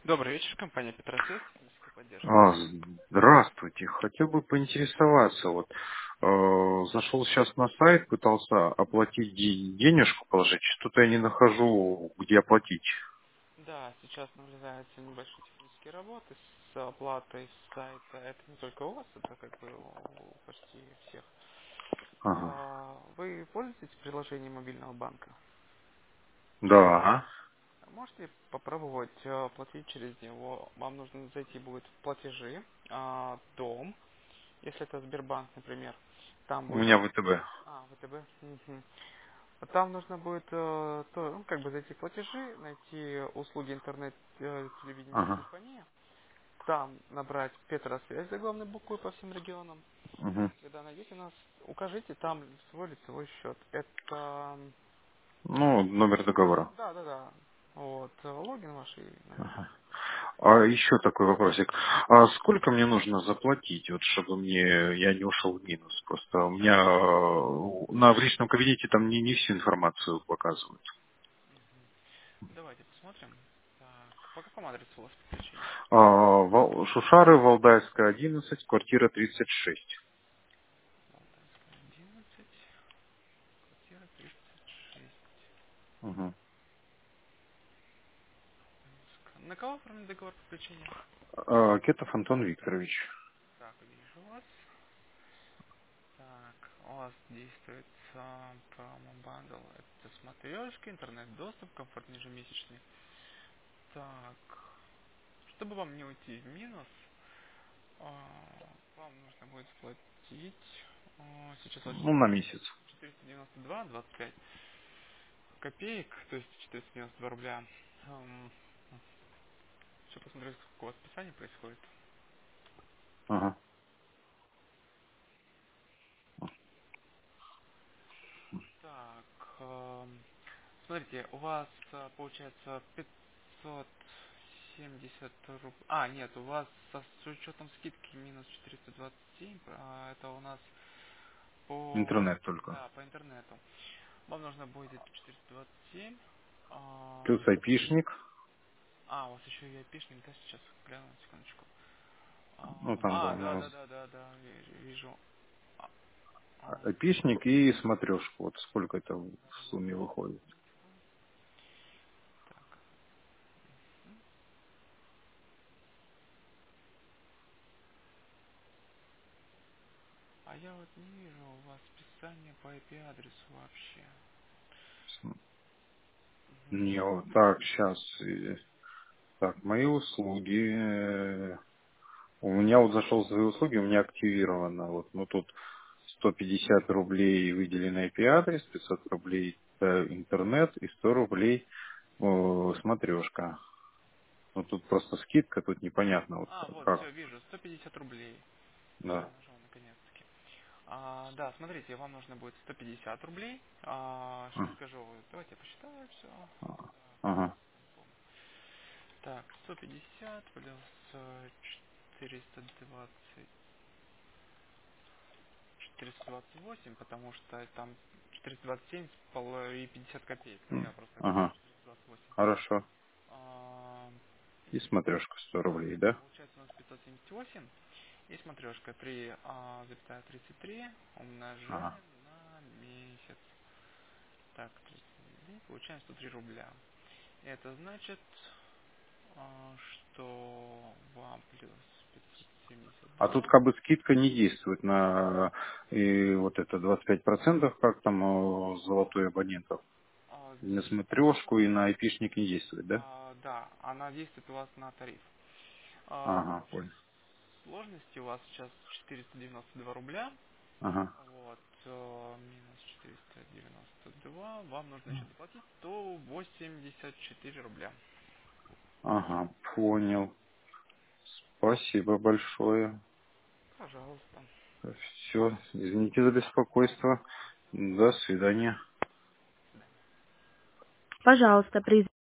Добрый вечер, компания Петросвет, техническая поддержка. А, Здравствуйте. Хотел бы поинтересоваться. Вот зашел сейчас на сайт, пытался оплатить денежку положить. Что-то я не нахожу, где оплатить. Да, сейчас наблюдаются небольшие технические работы с оплатой сайта. Это не только у вас, это как бы у почти всех. Ага. Вы пользуетесь приложением мобильного банка? Да. Можете попробовать платить через него. Вам нужно зайти будет в платежи, дом, если это Сбербанк, например. Там У будет... меня ВТБ. ВТБ. Мгм. Там нужно будет как бы зайти в платежи, найти услуги интернет, телевидения, Ага. телефония. Там набрать Петросвязь заглавной буквой по всем регионам. Угу. Когда найдете нас, укажите там свой лицевой счет. Это... Ну, номер договора. Да. Вот, логин ваш и номер. А еще такой вопросик. А сколько мне нужно заплатить, вот, чтобы я не ушел в минус? Просто у меня в личном кабинете там не всю информацию показывают. Давайте посмотрим. Так, по какому адресу у вас подключение? Шушары, Валдайская, 11, квартира 36. Алтайская, 11, квартира 36. Угу. На кого оформлен договор подключения? Кетов Антон Викторович. Так, вижу вас. Так, у вас действует промо-бандл. Это смотрешка, интернет-доступ, комфорт ежемесячный. Так, чтобы вам не уйти в минус, вам нужно будет платить, сейчас у вас Ну, на месяц. 492,25 копеек, то есть 492 рубля. Еще посмотрю, сколько у вас списание происходит. Ага. Так, смотрите, у вас получается 570 рублей. Нет, у вас с учетом скидки минус 427, это у нас по, Интернет только. да, по интернету. Вам нужно будет 427. Плюс айпишник. У вас еще и айпишник, да, сейчас гляну, секундочку. Ну, там, да, Да, вижу. А, айпишник и смотрешку. Вот сколько это в сумме выходит. так. Я вот не вижу у вас списание по IP-адресу вообще. Не, вот так, сейчас. Так, мои услуги. У меня вот зашел в свои услуги, у меня активировано. Вот, ну тут 150 рублей выделенный IP-адрес, 500 рублей интернет и 100 рублей смотрешка. Ну тут просто скидка, тут непонятно вот Вот, как. все, вижу, 150 рублей. Все, Да. нашел наконец-таки. Да, смотрите, вам нужно будет 150 рублей. Сейчас скажу, давайте я посчитаю все. Ага. Так, 150 плюс 420, 428, потому что там 427 и 50 копеек. Ну, я просто говорю Ага. 428. Хорошо. А, И смотрешка 100 рублей, да? Получается у нас 578. И смотрешка 3,33 Ага. умножаем на месяц. Так, 39, получаем 103 рубля. И это значит, что вам плюс А тут 572. как бы скидка не действует на вот это 25%, как там золотой абонентов. На Здесь, смотрешку и на айпишник не действует, да? да, она действует у вас на тариф. В Ага, общей понял. сложности у вас сейчас 492 рубля. Ага. Вот, минус 492. Вам нужно еще доплатить 184 рубля. Ага, понял. Спасибо большое. Пожалуйста. Все, извините за беспокойство. До свидания. Пожалуйста, при